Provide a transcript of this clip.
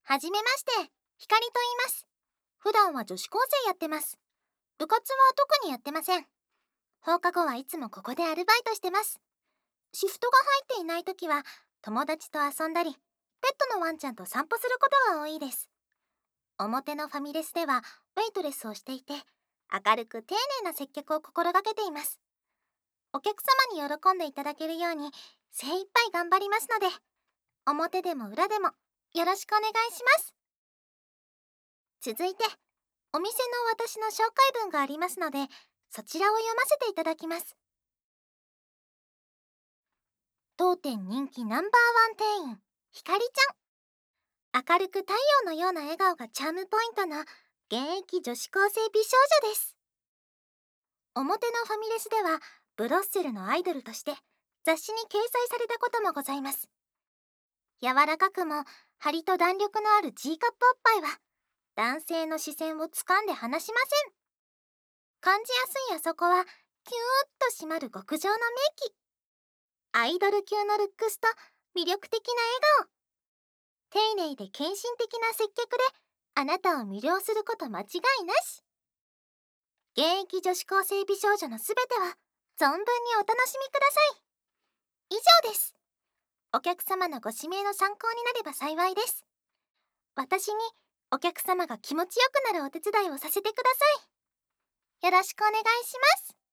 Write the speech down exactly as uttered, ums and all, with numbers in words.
はじめまして、ひかりと言います。普段は女子高生やってます。部活は特にやってません。放課後はいつもここでアルバイトしてます。シフトが入っていない時は友達と遊んだり、ペットのワンちゃんと散歩することが多いです。表のファミレスではウェイトレスをしていて、明るく丁寧な接客を心がけています。お客様に喜んでいただけるように精一杯頑張りますので、表でも裏でもよろしくお願いします。続いて、お店の私の紹介文がありますので、そちらを読ませていただきます。当店人気ナンバーワン店員、ひかりちゃん。明るく太陽のような笑顔がチャームポイントの現役女子高生美少女です。表のファミレスではブロッセルのアイドルとして雑誌に掲載されたこともございます。柔らかくも張りと弾力のある G カップおっぱいは男性の視線を掴んで離しません。感じやすいあそこはキューッと締まる極上の名器。アイドル級のルックスと魅力的な笑顔。丁寧で献身的な接客であなたを魅了すること間違いなし。現役女子高生美少女のすべては存分にお楽しみください。以上です。お客様のご指名の参考になれば幸いです。私にお客様が気持ちよくなるお手伝いをさせてください。よろしくお願いします。